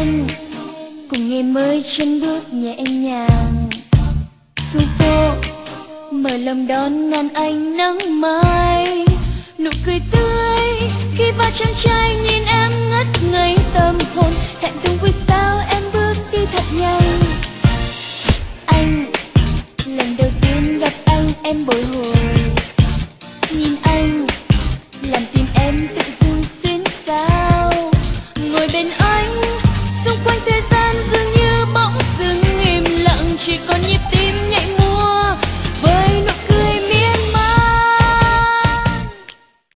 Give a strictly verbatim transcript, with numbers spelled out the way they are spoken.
lên cùng ngày mới chân bước nhẹ nhàng xuống phố, mở lòng đón ngàn ánh nắng mai, nụ cười tươi khi bao chàng trai nhìn em ngất ngây tâm hồn, hẹn từng vui sao em bước đi thật nhanh. Anh lần đầu tiên gặp anh em bồi hồi,